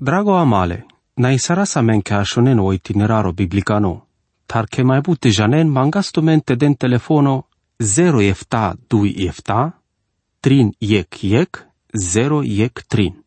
Drago amale, na isara sa men che ashonen o itineraro biblicano, tar che mai bute janen mangastumente den telefono 0 efta 2 efta, trin yek 0 yek trin.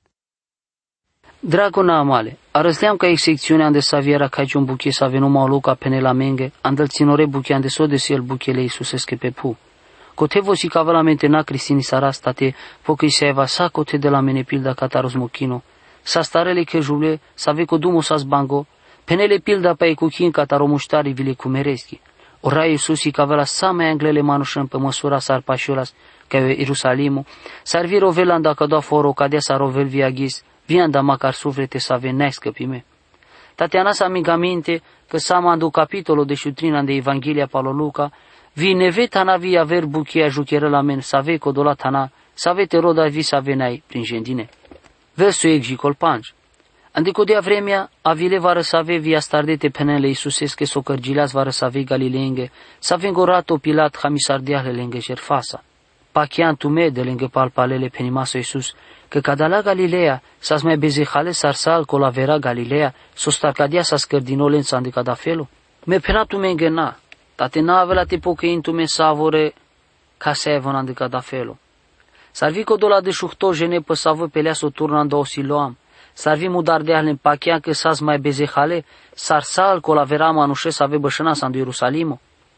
Drago na amale, arăsleam ca secțiunea de saviera ca un buche să avem numai loca pene la menge, andel ținore buche ande so de el buchele Iisusesche pe pu. Cote vosi ca la mente na Cristini sarastate, pochi se eva sa cote de la mene pilda cataros mochino, sa starele che jule, sa ve co dumo sa sbango, penele pilda pe cuchin cataro muștari vile cumereschi. Ora Iisusi ca la sa mai anglele manușăm pe măsura sar pașiolas, ca Ierusalimu, sar vi rovelanda ca doa foro ca de sa rovel viagis, vianda macar suflete să venească pime. Tatiana sa amiga minte că sa mandu capitolul de șutrina de Evanghelia Palo Luca, vi neve tana vi aver buchia jucheră la men, să ave codola tana, să ave te roda vi să venai prin gendine. Versul eg colpanj. Andico de vremea, avile va răsave via stardete penele Iisusesche so cărgileas va răsave Galileenge, să vengorato Pilat hamisardeale lângă Jerfasa. Pachian tume de lângă palpalele penimaso Iisus, că cadala Galileea, să-s mai bezehale sarsal colavera Galileea, so starcadia sa scărdinole în sandica da felo. Me penatu me îngena, tate n-avea te pocăintu me savore ca se evon andica da felo. Sarvi codola de șuhto jene pe savă pelea so turnan da osiloam, sarvi mudar de ahlen pachea că s-as mai bezehale, sarsal colavera manușe să ave bășăna sandu Ierusalimo.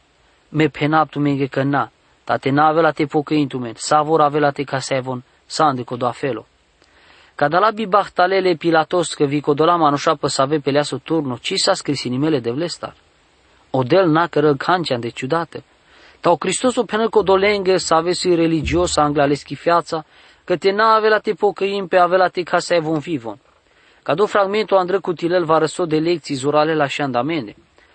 Me penatu me îngena, tate n-avea te pocăintu me, savor avea te ca se evon, sande codo afelo. Cadala bibachtalele Pilatos că vi codola manușa pe save pelea so turno, ci s-a scris inimele de vlestar. Odel na cără cancian de ciudată. Tau Hristos o penă codolengă să avesi religios angla le schifiața, că te n-a avea te pocăim pe avea te ca să evon vivon. Cado fragmentul andră cutilel va răso de lecții zurale la șandamene.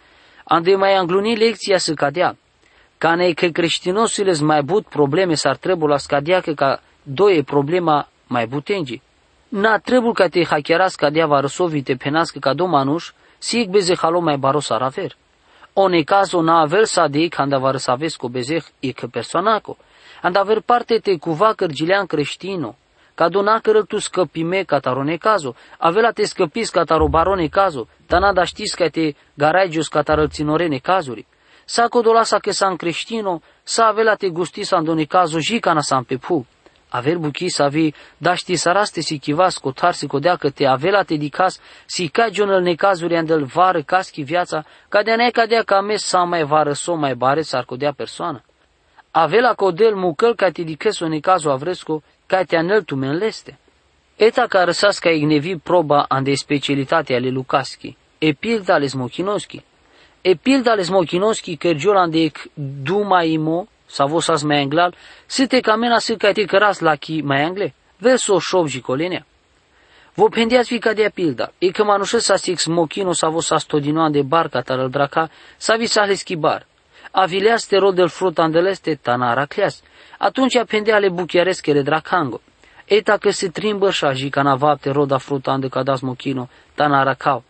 Ande mai angluni lecția să cadea. Ca ne că creștinosile mai but probleme s-ar trebu la scadea că ca doie problema mai butengi. Na trebul ca te hacheras ca dea varăsovi te penască ca do manuș, sig beze halo mai baros araver. One cazo na avel sa de când varăsavesco bezeh e că persoanaco. And aver parte te cuva cărgilean creștino. Ca do na cărăl tu scăpime ca tarone cazo, avela te scăpis ca taro barone cazo, tanada știs ca te garaigios ca tarăl ținorene cazuri. Sa codola sa că san creștino, sa avela te gusti sa andone cazo jica na san pe pu. Aver buchi să avi, da știi saraste si chivas, cotar si codea că te avela te dicas, si ca gionăl necazuri andel vară caschi viața, ca de nea cadea ca mes sa mai vară so mai bare s-ar codea persoană. Avela codel mucăl ca te dicăs o necazu avresco, ca te anel tu menleste. Eta ca răsas ca ignevi proba ande specialitatea ale Lucaschi, e pilda ale Smochinoschi. E pilda ale Smochinoschi cărgiol ande duma imo, sa vosas mai anglal, si te camena si ca te căras la chi mai angle, verso șov jicolenea. Vă pendeați vi ca de pilda, e că manușă sa six mochino sa vosas todinoan de barca tarăl draca, sa vi sa schibar. Avileas te rol del frut andeleste tanara cleas, atunci apendea le buchiareschele dracango. Eta că se trimbășa jica navapte roda frut ande cadas mochino tanara cau.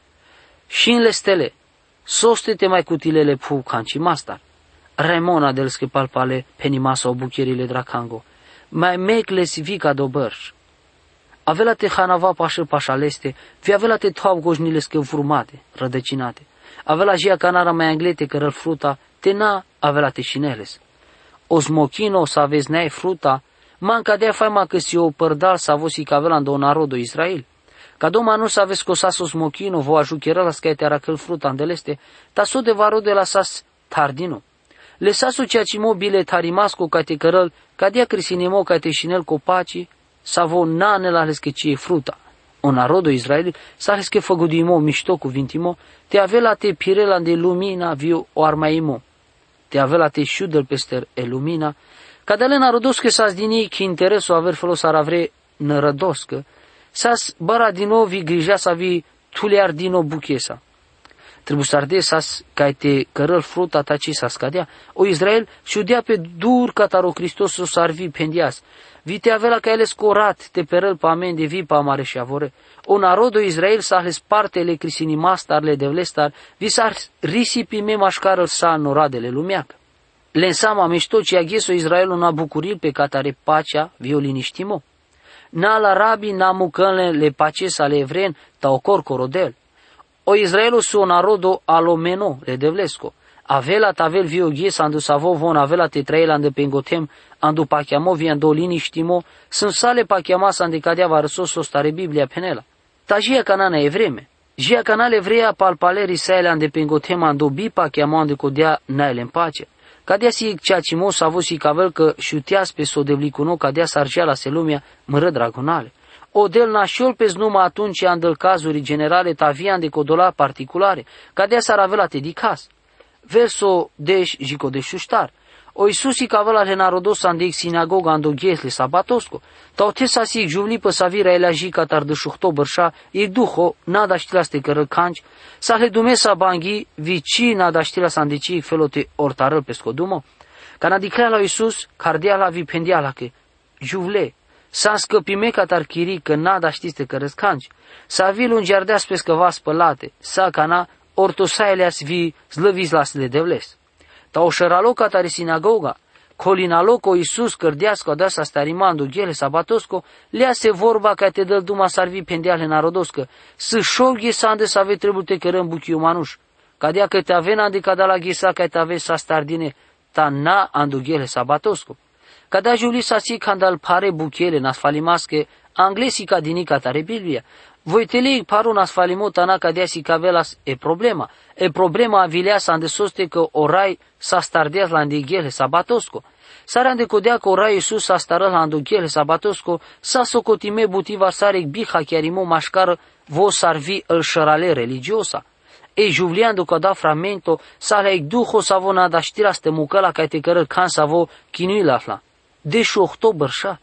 Și în lestele, soste te mai cutilele pu canci mastar. Raimona del scăpalpale penimasa o bucherile dracango, mai mecle si vica do bărș. Avela te hanava pașă pașaleste, vi avela te toab gojnile scăvurmate, rădăcinate. Avela jia canara mai anglete cărăl fruta, te na avela te șineles. O smochino să aveți neai fruta, manca dea faima că si o părdal să avosi că avela în narodul Israel. Ca doma nu să aveți cosas o smochino, vo ajucheră la scaite aracăl fruta andeleste, ta so de varo de la sas tardino. Lesasu ceea ce mobile tarimasco ca te cărăl, ca dea crisinimo ca te șinel copaci, sa vo nane la lesche fruta. O narodul Israel sa lesche făgudimo mișto cuvintimo, te avela te pirela de lumina viu o armaimo. Te avela te șudel pester e lumina, ca de lena rodoscă sa-s dini că interesul aver folos aravre nărădoscă, sa-s bara dino vi grija sa vi tulear dino buchesa. Trebuie să arde sas ca te cărăl fruta ta ce sa scadea. O Israel șudea pe dur ca taro Hristos o sarvi pendias. Vi te avea ca ele scorat te perăl pa amen de vi pa mare și avore. O narodul Israel sa ales partele crisinimastarle de vlestar, vi s-ar risipi me mașcarăl sa noradele lumeacă. Le însama mișto ce agheso Israelul na bucuril pe catare pacea violiniștimo. Na la rabi na mucănle le paces ale evren ta ocor corodel. O Izraelu su narodo alomeno le devlesco. Avela tavel viogies andu savo von avela tetrael ande pengotem andu pachiamo vi ando liniștimo sunt sale pachiamas ande cadea varsoso stare Biblia penela. Ta jia canana evreme. Jia canale evrea palpaleri sale ande pengotem andu bi pachiamo ande codea naele în pace. Cadea si ceacimo savo si cavel că șutias pe so devlicuno cadea sargea la selumia mără dragonale. Odel nașiol pe znuma atunci andel cazuri generale tavian de codola particulare, cadea s-ar avea dedicas. Verso deș jico de șuștar. O Isusi cavela le narodos andeic sinagoga ando ghiesle sabatosco. Tau te sa si juvli pe savira ela jica tar de șuhto bărșa, e duho, nada știla ste cără canci, sa le dumesa banghi, vici nada știla sa andeci felote ortarăl pe scodumo. Cana dicrea la Isus, cardia la vipendia la că, juvle, s-a scăpime ca tarchiri că nada știste că răscanci, s-a vi lungeardeas pe scăva spălate, s-a cana ortosaeleas vi zlăviz las le devles. Ta o șăraloca tare sinagoga, colinaloco Iisus cărdească adasa starimando ghele sabatosco, lea se vorba ca te dă duma sarvi pendeale narodoscă, să șoghe să ande să ave trebute cărăm buchiu manuș, ca dea că te avena de cada la ghesa ca te ave sa stardine, ta na ando ghele sabatosco. Cada juli sa si candal pare buchele nas falimasche, anglesi ca dinica tare Biblia, voitelei paru nas falimo tana ca dea si cavelas e problema avilea sa andesoste că orai sa stardeas la andighele sabatosco. Sare andecodea că orai Iisus sa stară la andighele sabatosco, sa socotime butiva sarec biha chiarimo mașcară vo sarvi îl șărale religiosa. E juvliando că da fragmento sa le duho sa vo nada știra ste mucăla ca te cără can sa vo chinui la. Deși october șa.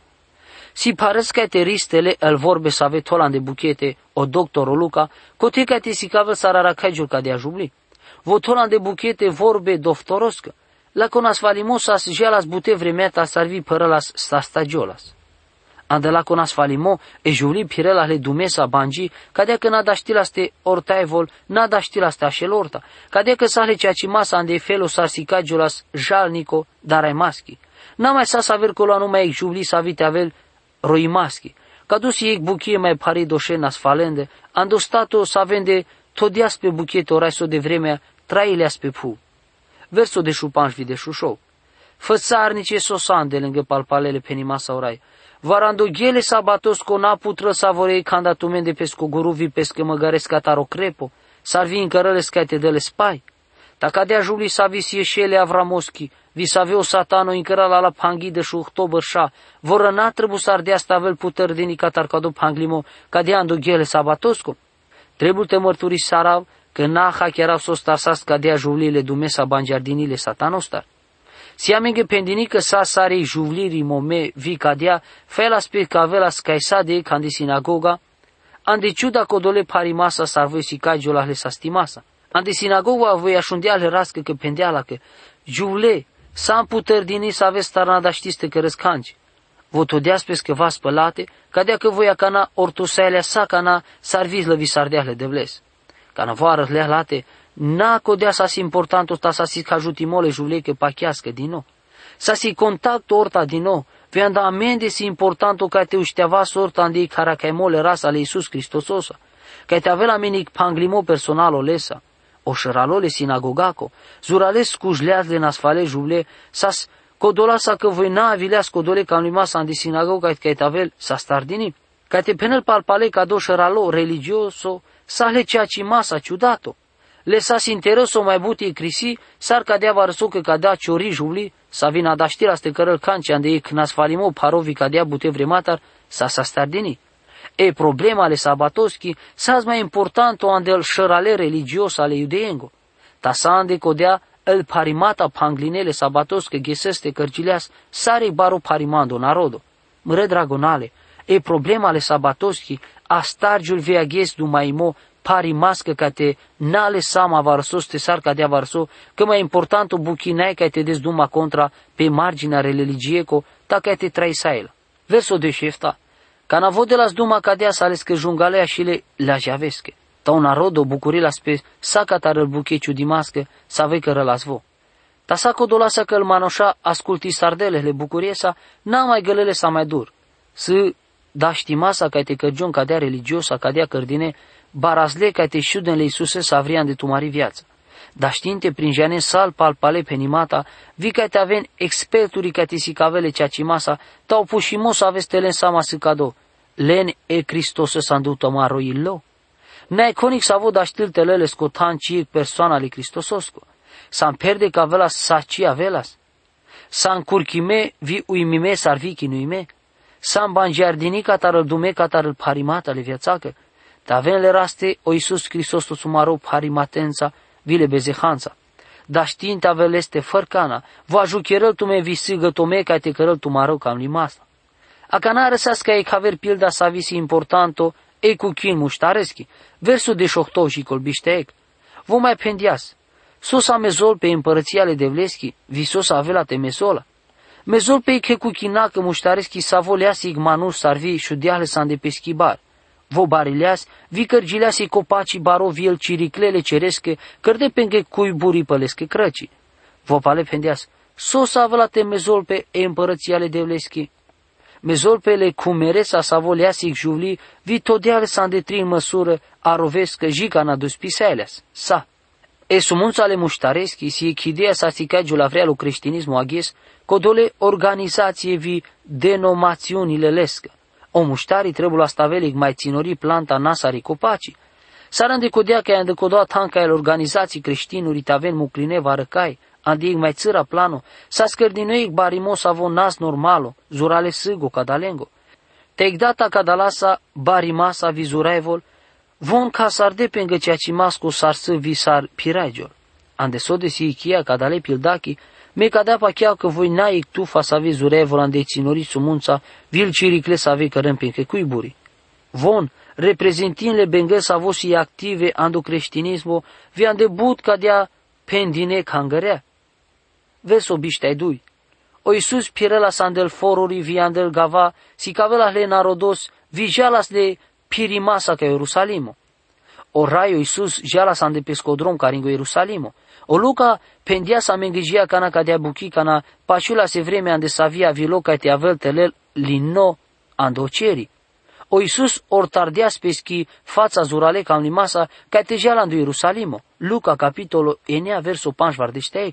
Si pares că te ristele el vorbe să ave tolan de buchete o doctor o Luca, cote că te sicavel sarara caiul ca de ajubli. Vo tolan de buchete vorbe doftoroscă. La conas valimos as jelas bute vremeta sarvi părălas sa stagiolas. Ande la conas valimo e juli pirela le dumesa bangi, cadea că nada știlaste ortaevol, nada știlaste așelorta, cadea că sale ceacimasa ande felo sarsicajolas jalnico daraimaschi. N-a mai sa saver că la numai jubli să avite avel roimaschi. Ca dus ei buchie mai pare doșenas falende, ando stato să vende todias pe buchete oraiso de vremea traileas pe pu. Verso de șupanșvi de șușou. Fățarnice sosan de lângă palpalele penimasa orai. Varando ghele sabatos co na putră savorei candatumen de pesco guruvi pescă măgăresca taro crepo, sarvi încărăle scate de le spai. Dacă dea juli sa visie șele avramoschi, vi saveo satano încărala la panghi de șuhtober șa, voră na trebu s-ar dea stavel putări din icatar cadu panglimo, ca de ando ghele sabatosco. Trebuie te mărturi sarav, că na hacherau sostasas ca dea julile dumesa bangiardinile satanostar. Si amenge pendinică sa sarei juvlirii mome vi cadea, felas pe cavelas caisa de candi sinagoga, ande ciuda codole parimasa sarvoi si cagiola le sastimasa. Ande sinagoga voi așundea le rască că pendeala că, juvle, s-am puteri din să aveți tarnada știste că răscanci. Vă todeați pe scăva spălate, cadea că voia cana ortosailea sa cana sarviz la visardeale de vles. Cana voară lea late, na codea sa si important ota sa si cajutimole juvle că pachească din nou. Sa si contact orta din nou, vei da amende si important o ca te ușteava sorta andei caracaimole rasa ale Iisus Hristososa, ca te avea menic panglimo personal o lesa. O șăralole sinagogaco, zurales cujleazle nasfale juvle, sas codolasa că voi na avileas codole ca lui masa andi sinagoga ca etavel sa stardini, ca te penel palpale ca do șăralo religioso, sa le ceaci masa ciudato. Le sas intereso mai buti crisi, sar cadea varso că cadea ciori juvli, sa vina da știra ste cărăl canci ande e nasfalimo parovi cadea bute vrematar, sa stardini. E problema ale sabatoschi s-az mai important o andel șărale religios ale iudeengo. Ta sa ande codea el parimata panglinele sabatosche gheseste cărgileas sare baro parimando narodo. Mre dragonale, e problema ale sabatoschi a stargiul vea ghes dumaimo parimască ca te nale sama varsos te sar cadea varso, că mai important o buchinai ca te des duma contra pe marginea religieco ta ca te traisaila. Verso de șefta. Ca na vode las duma cadea să ales că jungalea și le ajavesche. Ta un narodo bucurii las pe saca tarăl bucheciu dimască să avei că rălas vo. Ta saco dolasa că îl manoșa asculti sardelele bucurie sa, n-a mai gălele sa mai dur. Să da știmasa ca te cărgion cadea religiosa, cadea cărdine, barazle ca te șuden le Iisuse să avrian de tu mari viață. Da știinte prin jane sal palpale penimata, vi ca te aven experturi ca te sicavele ceacimasa, tau pușimo să aveți telen sama să cado, len e Hristos să s-andută maro illo. N-ai conic să avut aștil telele scotan ciec persoana lui Hristososco, să-mi perde ca vela saci avelas, să-mi curchime vi uimime s-ar vi chinuime, să-mi bangiardini ca tarăl dume ca tarăl parimata le viațacă, te avem le raste o Iisus Hristos tu sumaro parimatența, vile bezehanța. Da știinte aveleste fărcana, va jucherăl tu me visigă tome ca te cărăl tu maro cam limasa. A canară sa-s ca e caver pilda sa visi importanto, e cu chin muștareschi, versul de șohtou și colbișteec. Vă mai pendias. Sos a mezol pe împărăția ale devleschi, visos avela te mezola. Mezol pe e cu chinacă muștareschi sa voleasi igmanus sarvi șudeale s-a îndepeschibar. Vo barileas, vi cărgileasi copacii baro viel ciriclele ceresche, cărde penghe cui burii pălesche crăcii. Vă pale pendias. Sos avela te mezol pe împărăția ale devleschi. Mezolpele cumeresa sa voleasic juvli, vi todeale s-a îndetri în măsură arovescă jica n-a dus pisaileas. Sa. E sumunța ale muștareschi, si echidea sa sicagiu la vrea lui creștinismu aghes, codole organizație vi denomațiunile lescă. O muștarii trebuie asta velic mai ținori planta nasari copacii. S-ar îndecodea că i-a îndecodea tanca el organizații creștinuri taven mucline varăcai, andig mai țâra plano, sa scărdinoic barimos avon nas normalo, zurale sâgo cadalengo. Teic data cadalasa barimasa vizuraevol, von ca s-ar depengă ceea ce masco s-ar să visar piraigior. Andesode si ichia cadale pildachi, me cadea pachea că voi naic tufa să aveți zuraevol ande ținori sumunța, vil ciricle să aveți cărăm penche cuiburi. Von, reprezentinle bengă să avosi active ando creștinismo, vi andebut cadea pendine cangărea. Verso biștai dui. O Iisus pirela sandel foruri viandel gava, si cavela le narodos, vi jalas de pirimasa ca Ierusalimo. O raio Iisus jalas ande pescodrom caringo Ierusalimo. O Luca pendia sa mengijia cana cadea buchi cana paciula se vreme ande savia vilo ca te avel telel lino andoceri. O Iisus or tardeas peschi fața zurale cam limasa ca te jalandu Ierusalimo. Luca capitolo enea verso 5 vardeșteaic.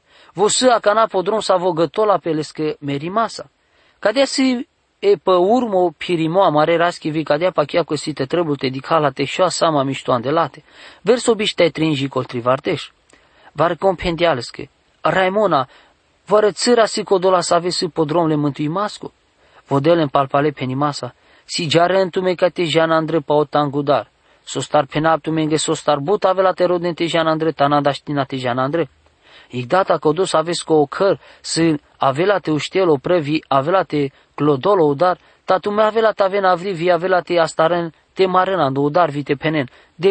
Vosă cana podrom sa vogătola pelescă merimasa. Cadea si e pe urmă pirimo amare raschi vi cadea pachea că si te trebuie te dicala te șoa sama miștoan de late. Verso biște trinji coltri vardeș. Var compendialescă. Raimona, vără țâra si codola să ave si podrom le mântui masco. Vodele în palpale penimasa. Si jare întume ca te jana andre pa o tangudar. Sostar penaptu menge sostar but avela te rodne te jana andre tanada știna te jana andre. Igdata codos aveți cu o căr, să avela te uștel o prăvi, avela te clodolo udar, tatu me avela ta ven avri, vi avela te astaren, te marenando udar vi te penen,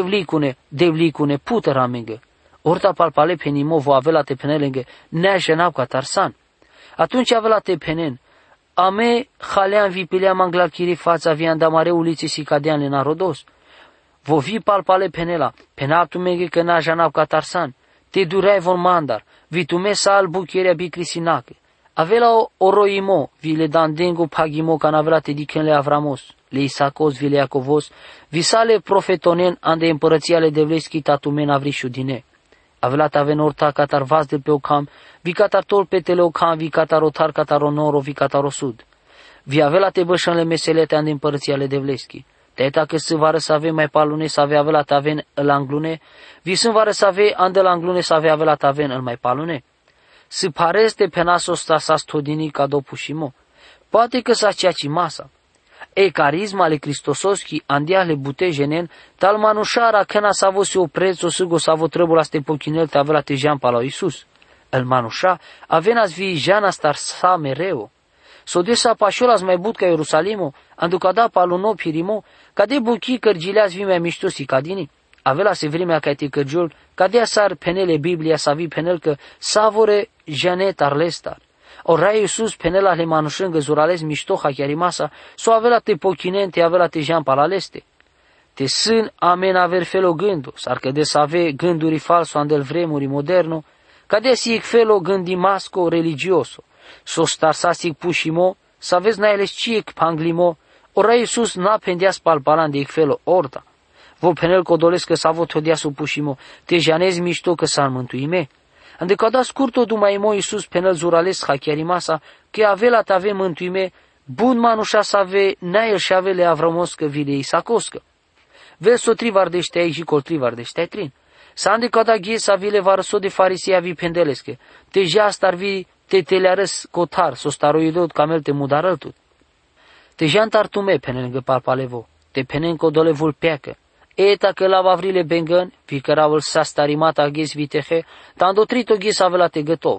devlicune, putera mengă. Orta palpale penimo vo avela te penelenge, nea jenab ca tarsan. Atunci avela te penen, ame halean vi pilea manglar chiri fața vi andamare uliții si cadean le narodos. Vo vi palpale penela, penaptu menge că nea jenab ca tarsan. Te durai von mandar, vitume sa albucherea bicrisinache. Avela o roimo, vi le dandengo pagimo can avela te dicen le Avramos, le Isacos, vi le Iacovos, vi sale profetonen ande împărăția le devleschi tatumen avrișu dine. Avela ta ven orta catar vas de pe ocam, vi catar tol pe teleocam, vi catar otar catar onoro, vi catar osud. Vi avela te bășăn le meselete ande împărăția le devleschi. Teta că să vară să ave mai palune să avea avela taven îl anglune, vi sunt vară să ave andel anglune să avea avela taven îl mai palune. Să pareste penasos sta sa stodini ca dopușimo. Poate că sa ceaci masa. E carisma ale Cristososki andiale bute jenen, tal manușara căna să avo se opreț o sâgo să avo trăbul aste pochinel te avela te jean pa la Iisus. El manușa avenas vi jana star sa mereu. S-o desa pașolas mai but ca Ierusalimo, anducada paluno pirimo, cade buchi cărgileați vi mai miștosi cadini. Avela se vremea ca te cărgiol, cadea sar penele Biblia sa vi penel că savore janet arlestar. O rai Iisus penela le manușângă zurales miștoha chiarimasa, s-o avela te pochinente avela te jean palaleste. Te sân amen aver felo gându, s-ar că de să ave gânduri falso andel vremuri moderno, cadea si ec felo gândi masco religioso. S-o starsasic pușimo, să aveți naeles ciec panglimo, Ora Iisus n-a pendeas palpalan de ikfelo orta. Vo penel codolesc că savo todia supușimo, te janezi mișto că s-ar mântuime. Ande cada scurto dumai mo Iisus penel zurales ha chiarimasa, că avela tave mântuime, bun manușa să ave, n-ael și avele avramos că vile Isacoscă. Verso trivardește aici și col trivardește ai trin. Sande cada ghie să vile varăso de farisea vi pendelesche, te ja star vi te telearăs cotar, so staroidot camel te mudarăltut. Te jantar tume penen lângă palpalevo, te penen codolevul peacă. Eta că la vavrile bengăn, vi căravăl sa starimata ghes vitehe, ta îndotrito ghes avela te gătov.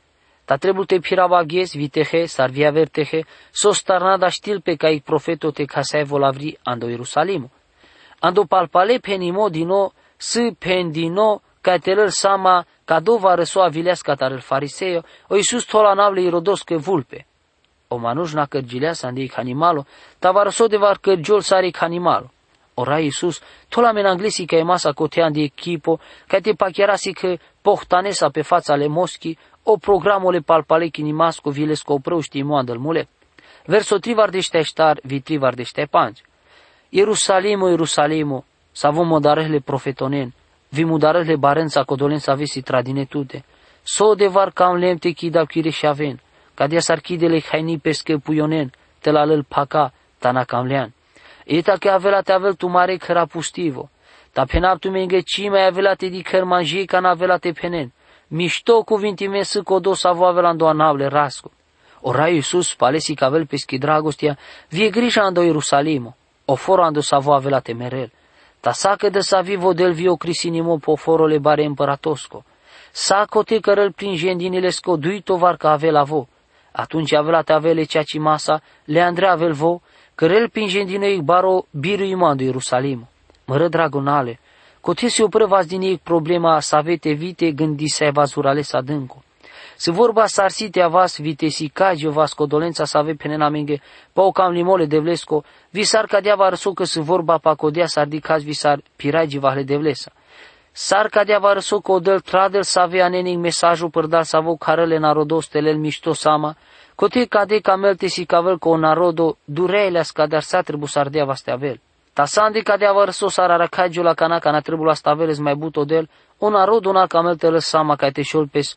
Ta trebuie te pirava ghes vitehe, sar via vertehe, so starnada știl pe cai profeto te casai volavri ando Ierusalim. Ando palpale penimo dino, s pendino, ca telăr sama, ca dova răsoa vileasca tarăl fariseo, o Iisus tola navle irodos că vulpe. O manuș na cărgileasa andic animalo, ta va răso de var cărgiol saric animalo. Ora Iisus, tola men anglesi ca e masa cotean de echipo, ca te pachiarasi că pohtanesa pe fața le moschi, o programole palpale chinimasco vilesco oprău știi moandăl mule. Verso trivardește ștar, vi trivardește panci. Ierusalimo, Ierusalimo, savo modarele profetonen, vi mudarele barența codolen să avesi tradinetute. So de var cam lemte chidau chire și aven, ca de sarchidele haini pesche puionen, te la lăl paca, tana camlean. Eta că avela te avel tu mare căra pustivo, ta penap tu menge ci mai avela te di căr manji ca n-avela te penen, mișto cuvintime să codo să avo avela îndoa navle rasco. Ora Iisus palesi că avel peschi dragostia, vie grija ando Ierusalimo, o foro ando să avo avela te merel, ta sacă de să vivo del vio crisinimo po forole bare împăratosco, saco te cărăl prin jendinile sco duito var ca avela vo, atunci avela te avele ceaci masa, le andrea avel vo, cărel prin din ei baro biru imando Ierusalim. Mără dragonale, cote se oprăvați din ei problema să avete vite gândi să ai vazurale să adânco. Se vorba sarsite avas vite si cagio vas codolența să ave penena menge, pa o cam limole de vlesco, visar cadea va răso că se vorba pa codea s-ar dicaz visar piragi vahle de vlesa. Sar cadea va răso că odăl tradel să avea neneng mesajul părdal să avo carele narodos telel mișto sama, cote cade camelte si cavel co narodo dureileas cadar sa trebu sardea vaste avel. Ta sande cadea va răso sar aracagio la cana cana trebu la staveles mai but odel, o narod una camelte lăs sama ca te șolpes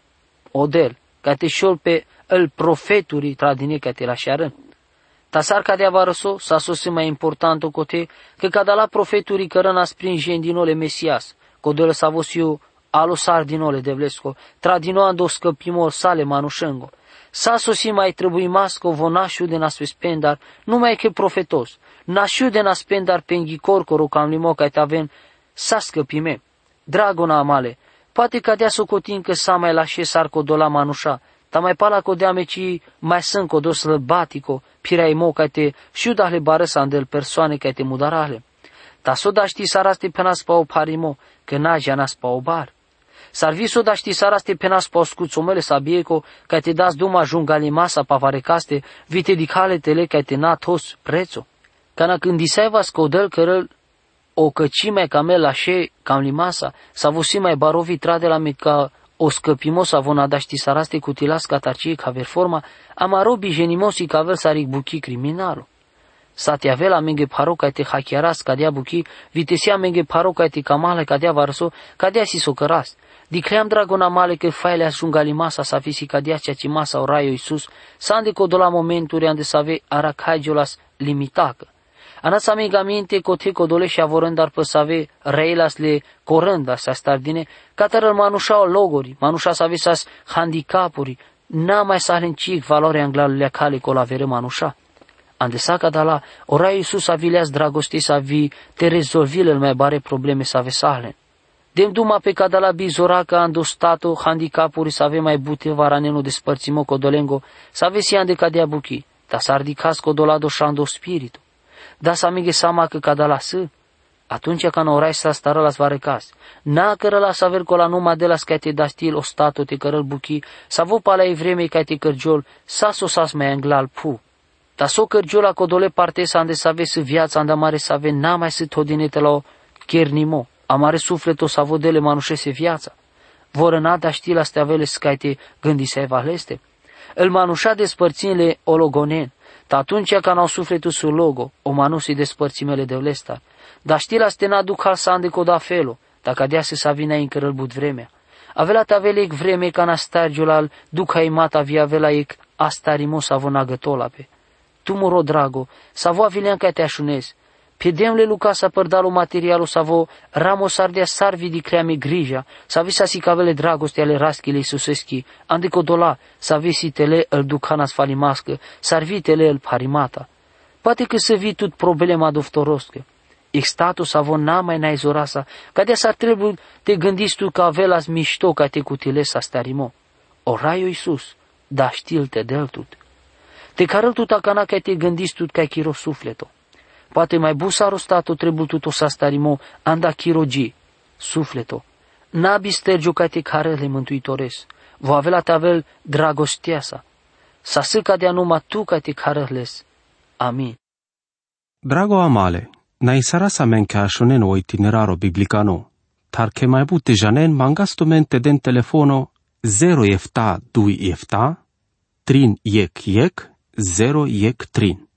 odel, ca te șolpe el profeturi tradine ca te la șearân. Ta sar cadea va răso sa sosi mai importanto cote că cada la profeturi cărăna sprin jendinole mesias, codel sa vosiu alo sardinole de vlesco, tradino ando scăpimor sale manușengo. Sa sosi mai trebuie masco vo nașu de nas spendar, numai că profetos, nașu de nas spendar penghi corcoro cam limo ca te avem sa scăpime. Dragona amale, poate cadea socotin că sa mai lașe sar codola manușa, ta mai pala codea meci mai sunt codos lăbatico, pirai mo ca te șudahle barăsa andel persoane ca te mudarale. Ta soda știi saraste penas pa o parimo, că n-a nas pa o bar. Sarviso da știi saraste penas pa o scuțomele sabieco, ca te das duma jungali masa pa varecaste, vite dicale tele ca te na tos prețo. Cana când disai vas codel cărăl o căcime camel lașe cam limasa, sa vosi mai barovi trade la mica o scăpimos avona da știi saraste cutilas catarcie ca ver forma, amarobi genimosi ca vel saric buchi criminalo. Sa te avea menge paro ca te hackearas cadea buchi, vitesia menge paro ca te camale cadea varso, cadea si socăras. Dicream dragona male că faile ajungali masa sa fisi cadea ceaci masa o raio Iisus, sande codola momenturi ande să ave aracagiolas limitacă. Anas amigamente cote codole și avorând dar să ave reilas le corânda sa stardine, catarăl manușa o logori, manușa să ave sas handicapuri, n-a mai sahlencic valoare anglalele cale colavere manușa. Ande saca da la, ora Iisus avileas dragoste să avi te rezolvile el mai bare probleme să ave sahlen. Dem duma pe cada la bizoraca ando stato handicapuri să ave mai bute varanenu despărțimo codolengo, să ave si ande cadea buchi, ta s-ar dicas codolado șando spiritu. Da să amige sama că cada la să, atunci ca n-orai să stară las varecas, n-a cără la să aver cola numai de las ca te da stil o stato te cărăl buchi, să vo pa la evremei ca te cărgiol, sa sosas mai anglal pu. Ta so cărgiola codole parte să ande să ave să viața anda mare să ave n-a mai să todinete la o chernimo, amare sufleto să vodele manușese viața. Voră n-a ști la steavele să te gândi să evaleste. El manușa despărținile ologonen, Ta atunci ca n-au sufletul su logo, o manusi despărțimele de vlesta. Dar știla ste n-aduc hal să ande coda felo, dacă dea să vina în cărălbut vremea. Avela tavelec vreme ca na stargiul al duca imata via vela ec astarimo să vă nagătolape. Tu muro drago, să vă avilean ca te așunez. Piedemle luca să părdalo materialul să vă ramos ardea sarvi di creame grija, să avea si cavele dragoste ale raschile Iisuseschi, ande codola, să avea tele îl ducana sfalimască, să arvitele îl parimata. Poate că să vii tot problema doftoroscă. Extatul să vă n-a mai naizorasa, ca de s-ar trebui te gândiți tu că avelas mișto ca te cutiles să starimo. O raio Iisus, da știl te del tut. Te carăl tu tacana ca te gândiți tu ca chiro sufleto. Poate mai busa rostato trebuie tu să starimo anda chirogi, sufleto. N-abi stergiu ca te carăle mântuitores. Vo avea tavel dragosteasa. Să sâca de anuma tu ca te carăles. Amin. Drago amale, naisarasa menkäshonen itineraro biblicano. Tarke mai bute janen mangastumente den telefono 0 efta 2 efta 3 yek 0 yek 3.